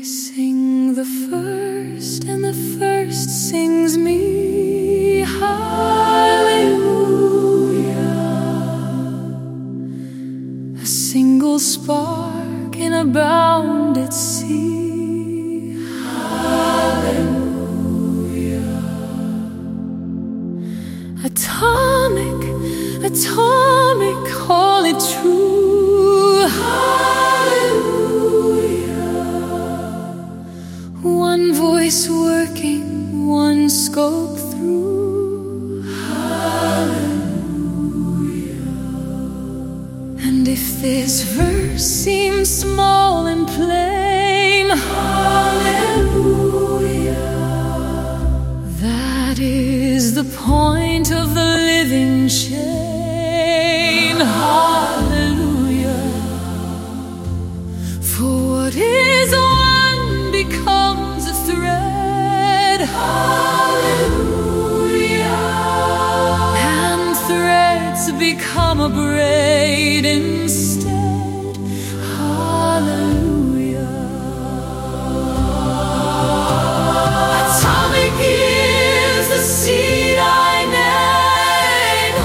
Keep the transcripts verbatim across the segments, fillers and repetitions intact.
sing the first, and the first sings me. Hallelujah. A single spark in a bounded sea. Hallelujah. Atomic, atomic, holy true. Hallelujah. One voice working, one scope through. Hallelujah. And if this verse seems small and plain, hallelujah, that is the point of the living chain. Hallelujah. For what is one becomes a thread. Hallelujah. And threads become a braid instead. Hallelujah. Atomic is the seed I name.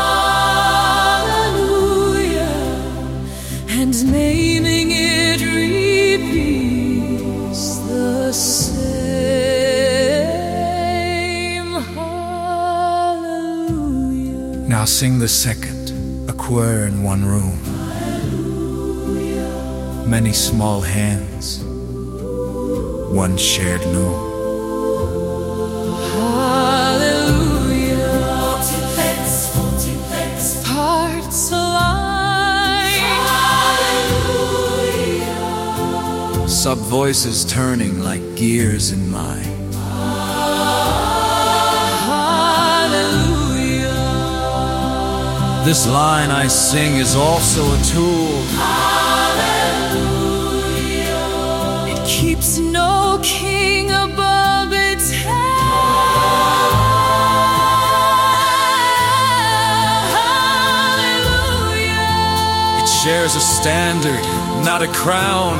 Hallelujah. And naming it repeats the same. Hallelujah. Now sing the second, a choir in one room. Many small hands, one shared loom. Hallelujah. Multiplex, multiplex, parts aligned. Hallelujah. Sub voices turning like gears in mine. Hallelujah. This line I sing is also a tool. Hallelujah. It keeps no king above its head. Hallelujah. It shares a standard, not a crown.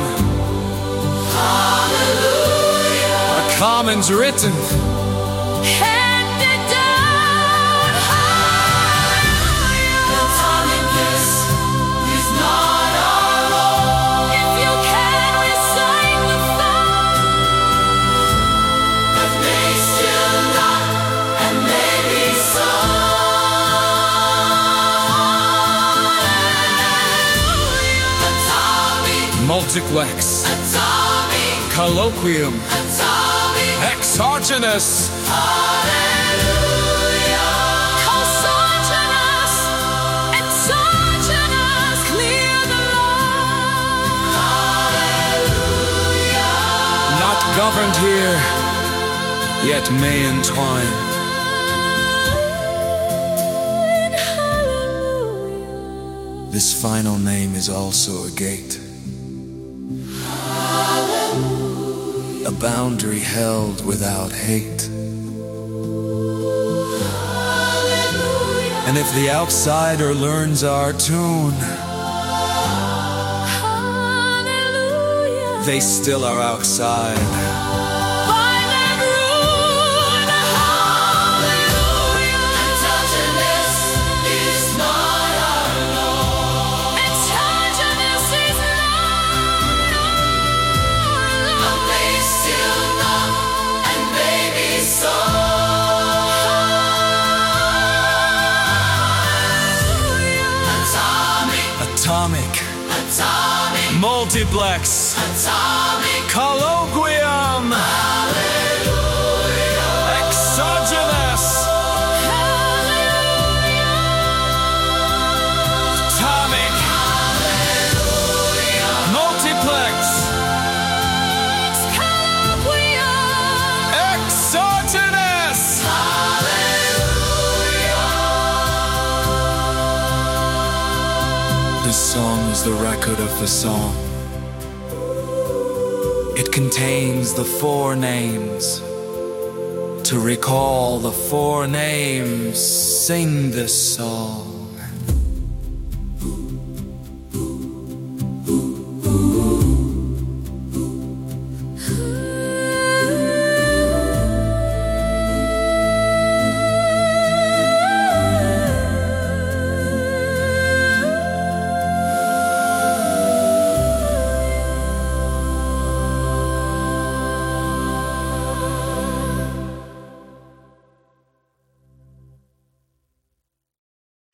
Hallelujah. A common's written. Handed down. Hallelujah. The atomic kiss is not our own. If you can recite the thought, but may still not, and maybe so. Hallelujah. Atomic, Multiplex, atomic, colloquium, atomic. exogenous. Hallelujah. Consogenous, exogenous, clear the line. Hallelujah. Not governed here, yet may entwine. Hallelujah. This final name is also a gate, a boundary held without hate. And if the outsider learns our tune, Hallelujah. they still are outside. By their rule. Hallelujah. Exogenous is not our law. Exogenous is not our law. But they still not, and maybe so. Atomic, Atomic, atomic, multiplex, atomic. colloquium, Hallelujah. exogenous, Hallelujah. atomic, multiplex, Colloquium. exogenous. This song is the record of the song. It contains the four names. To recall the four names, sing this song.